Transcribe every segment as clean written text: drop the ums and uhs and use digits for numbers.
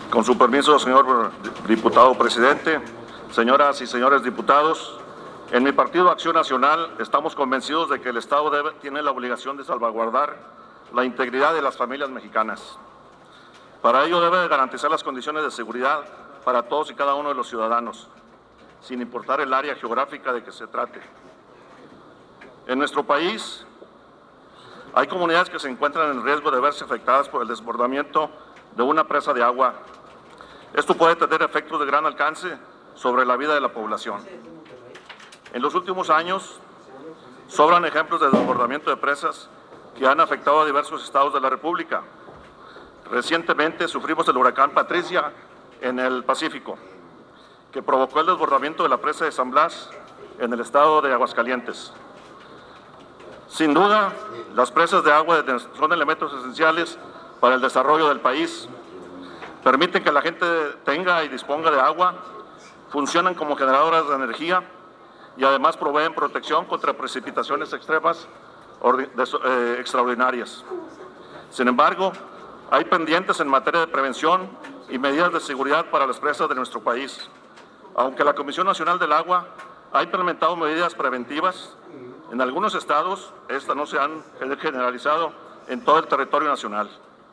Con su permiso, señor diputado presidente, señoras y señores diputados, en mi partido Acción Nacional estamos convencidos de que el Estado tiene la obligación de salvaguardar la integridad de las familias mexicanas. Para ello debe garantizar las condiciones de seguridad para todos y cada uno de los ciudadanos, sin importar el área geográfica de que se trate. En nuestro país hay comunidades que se encuentran en riesgo de verse afectadas por el desbordamiento de una presa de agua. Esto puede tener efectos de gran alcance sobre la vida de la población. En los últimos años, sobran ejemplos de desbordamiento de presas que han afectado a diversos estados de la República. Recientemente sufrimos el huracán Patricia en el Pacífico, que provocó el desbordamiento de la presa de San Blas en el estado de Aguascalientes. Sin duda, las presas de agua son elementos esenciales para el desarrollo del país. Permiten que la gente tenga y disponga de agua, funcionan como generadoras de energía y además proveen protección contra precipitaciones extremas extraordinarias. Sin embargo, hay pendientes en materia de prevención y medidas de seguridad para las presas de nuestro país. Aunque la Comisión Nacional del Agua ha implementado medidas preventivas, en algunos estados estas no se han generalizado en todo el territorio nacional.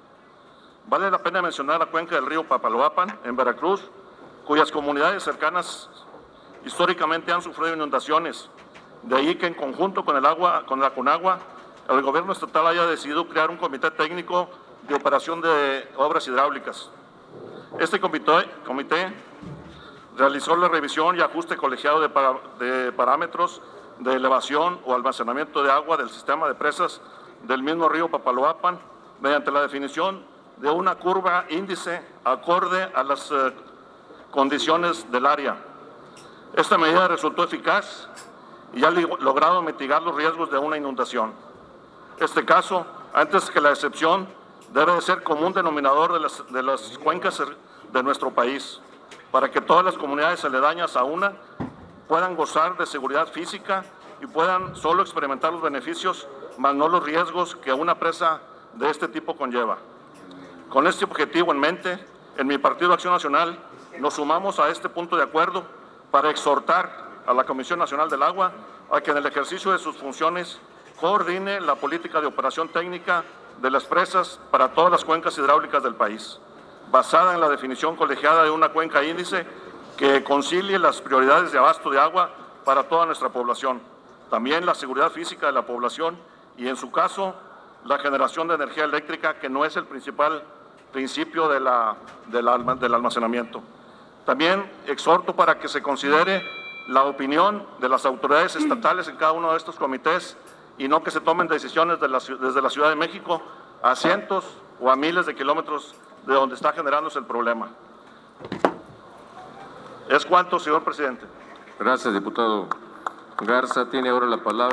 Vale la pena mencionar la cuenca del río Papaloapan, en Veracruz, cuyas comunidades cercanas históricamente han sufrido inundaciones. De ahí que en conjunto con la CONAGUA, el gobierno estatal haya decidido crear un comité técnico de operación de obras hidráulicas. Este comité realizó la revisión y ajuste colegiado de parámetros de elevación o almacenamiento de agua del sistema de presas del mismo río Papaloapan mediante la definición de una curva índice acorde a las condiciones del área. Esta medida resultó eficaz y ha logrado mitigar los riesgos de una inundación. Este caso, antes que la excepción, debe de ser común denominador de las cuencas de nuestro país, para que todas las comunidades aledañas a una puedan gozar de seguridad física y puedan solo experimentar los beneficios, más no los riesgos que una presa de este tipo conlleva. Con este objetivo en mente, en mi Partido Acción Nacional nos sumamos a este punto de acuerdo para exhortar a la Comisión Nacional del Agua a que en el ejercicio de sus funciones coordine la política de operación técnica de las presas para todas las cuencas hidráulicas del país, basada en la definición colegiada de una cuenca índice que concilie las prioridades de abasto de agua para toda nuestra población, también la seguridad física de la población y, en su caso, la generación de energía eléctrica, que no es el principal principio del almacenamiento. También exhorto para que se considere la opinión de las autoridades estatales en cada uno de estos comités y no que se tomen decisiones desde la Ciudad de México a cientos o a miles de kilómetros de donde está generándose el problema. Es cuanto, señor presidente. Gracias, diputado Garza. Tiene ahora la palabra